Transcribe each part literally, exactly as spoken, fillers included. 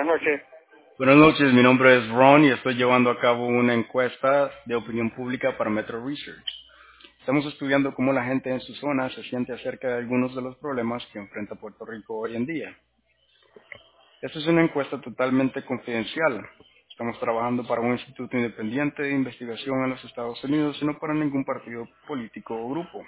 Buenas noches. Buenas noches, mi nombre es Ron y estoy llevando a cabo una encuesta de opinión pública para Metro Research. Estamos estudiando cómo la gente en su zona se siente acerca de algunos de los problemas que enfrenta Puerto Rico hoy en día. Esta es una encuesta totalmente confidencial. Estamos trabajando para un instituto independiente de investigación en los Estados Unidos y no para ningún partido político o grupo.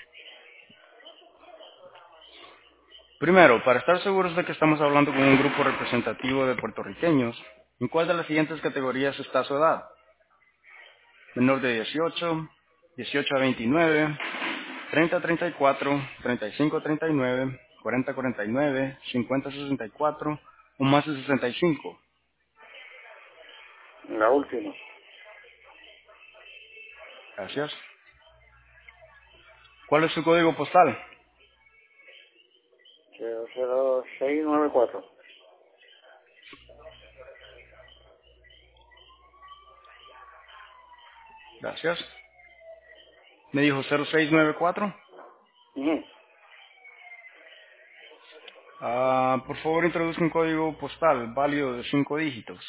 Primero, para estar seguros de que estamos hablando con un grupo representativo de puertorriqueños, ¿en cuál de las siguientes categorías está su edad? Menor de dieciocho, dieciocho a veintinueve, treinta a treinta y cuatro, treinta y cinco a treinta y nueve, cuarenta a cuarenta y nueve, cincuenta a sesenta y cuatro o más de sesenta y cinco. La última. Gracias. ¿Cuál es su código postal? cero cero seis nueve cuatro. Gracias. Me dijo cero seis nueve cuatro. Ujú. Ah, por favor, introduzca un código postal válido de cinco dígitos.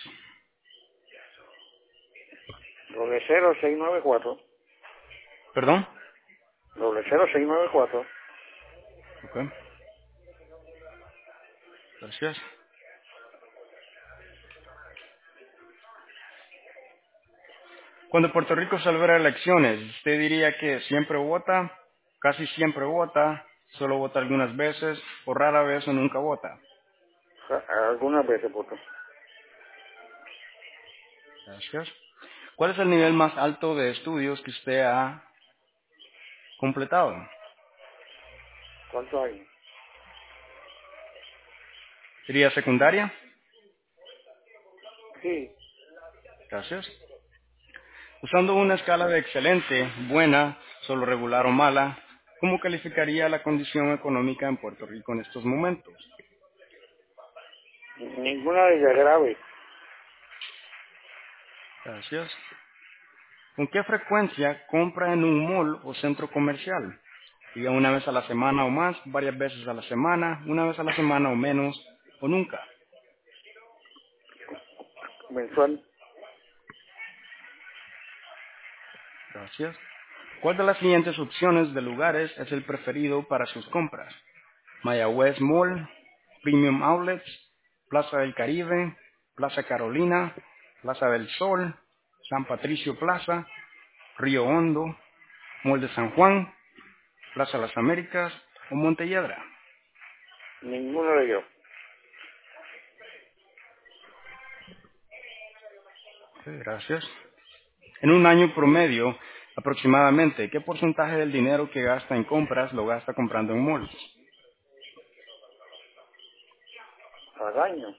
Doble cero seis nueve cuatro. ¿Perdón? Doble cero seis nueve cuatro. Ok. Gracias. Cuando Puerto Rico celebra elecciones, ¿usted diría que siempre vota, casi siempre vota, solo vota algunas veces, o rara vez o nunca vota? Ja- Algunas veces, puto. Gracias. ¿Cuál es el nivel más alto de estudios que usted ha completado? ¿Cuántos años? ¿Sería secundaria? Sí. Gracias. Usando una escala de excelente, buena, solo regular o mala, ¿cómo calificaría la condición económica en Puerto Rico en estos momentos? Ninguna de ellas grave. Gracias. ¿Con qué frecuencia compra en un mall o centro comercial? Diga una vez a la semana o más, varias veces a la semana, una vez a la semana o menos, o nunca. Mensual. Gracias. ¿Cuál de las siguientes opciones de lugares es el preferido para sus compras? Mayagüez Mall, Premium Outlets, Plaza del Caribe, Plaza Carolina, Plaza del Sol, San Patricio Plaza, Río Hondo, Mall de San Juan, Plaza Las Américas o Montelledra. Ninguno de ellos. Ok, gracias. En un año promedio, aproximadamente, ¿qué porcentaje del dinero que gasta en compras lo gasta comprando en malls? Al año.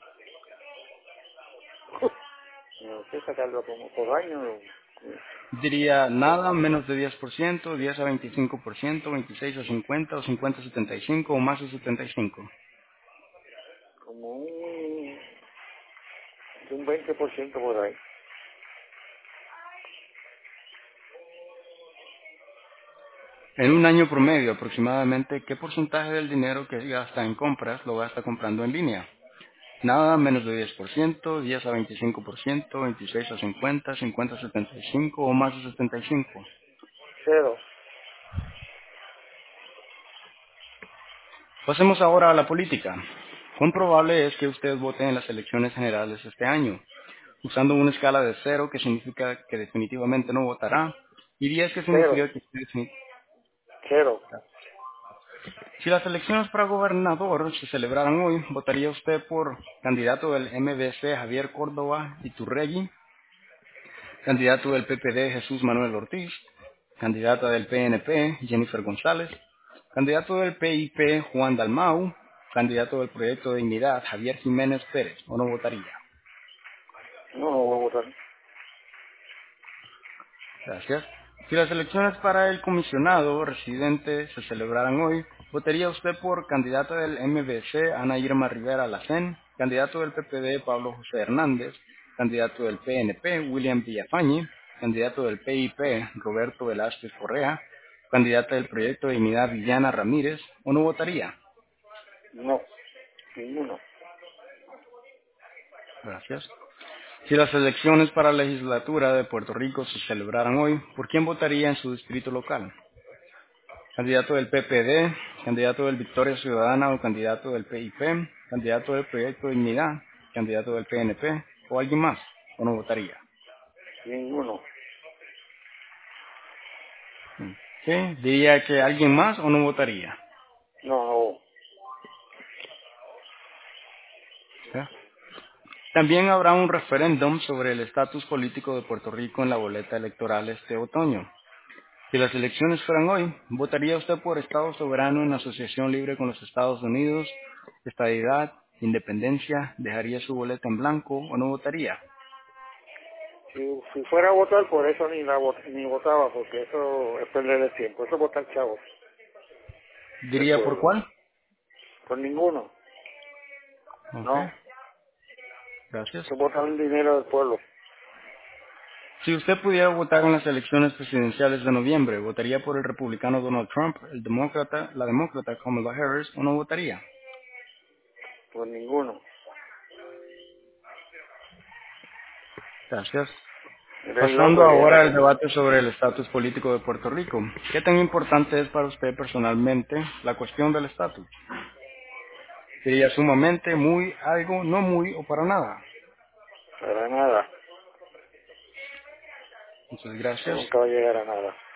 No sé sacarlo como por año. Diría nada, menos de diez por ciento, diez a veinticinco por ciento, veintiséis a cincuenta o cincuenta a setenta y cinco o más de setenta y cinco. Como un, un veinte por ciento por ahí. En un año promedio, aproximadamente, ¿qué porcentaje del dinero que gasta en compras lo gasta comprando en línea? Nada, menos de diez por ciento, diez a veinticinco por ciento, veintiséis a cincuenta, cincuenta a setenta y cinco o más de setenta y cinco. Cero. Pasemos ahora a la política. ¿Cuán probable es que usted vote en las elecciones generales este año? Usando una escala de cero, que significa que definitivamente no votará, y diez, que Cero. significa que usted defini- Cero. Si las elecciones para gobernador se celebraran hoy, ¿votaría usted por candidato del M D C Javier Córdoba Iturregui, candidato del P P D Jesús Manuel Ortiz, candidata del P N P Jennifer González, candidato del P I P Juan Dalmau, candidato del Proyecto de Dignidad Javier Jiménez Pérez, o no votaría? No, no voy a votar. Gracias. Si las elecciones para el comisionado residente se celebraran hoy, ¿votaría usted por candidato del M V C Ana Irma Rivera Lacén, candidato del P P D Pablo José Hernández, candidato del P N P William Villafañe, candidato del P I P Roberto Velázquez Correa, candidata del Proyecto de Dignidad Viviana Ramírez, o no votaría? No. Ninguno. Gracias. Si las elecciones para la legislatura de Puerto Rico se celebraran hoy, ¿por quién votaría en su distrito local? ¿Candidato del P P D, candidato del Victoria Ciudadana o candidato del P I P, candidato del Proyecto de Dignidad, candidato del P N P o alguien más? ¿O no votaría? Ninguno. ¿Sí? ¿Diría que alguien más o no votaría? No, no. ¿Sí? También habrá un referéndum sobre el estatus político de Puerto Rico en la boleta electoral este otoño. Si las elecciones fueran hoy, ¿votaría usted por Estado soberano en asociación libre con los Estados Unidos, estadidad, independencia, dejaría su boleta en blanco o no votaría? Si, si fuera a votar, por eso ni la vot- ni votaba, porque eso es perder el tiempo. Eso es votar chavos del ¿Diría por pueblo. cuál? Por ninguno. Ok, No. gracias. Eso es votar el dinero del pueblo. Si usted pudiera votar en las elecciones presidenciales de noviembre, ¿votaría por el republicano Donald Trump, el demócrata, la demócrata Kamala Harris o no votaría? Por ninguno. Gracias. Eres Pasando loco, ahora al viejo. debate sobre el estatus político de Puerto Rico. ¿Qué tan importante es para usted personalmente la cuestión del estatus? ¿Sería sumamente, muy, algo, no muy o para nada? Para nada. Muchas Eso gracias. nunca va a llegar a nada.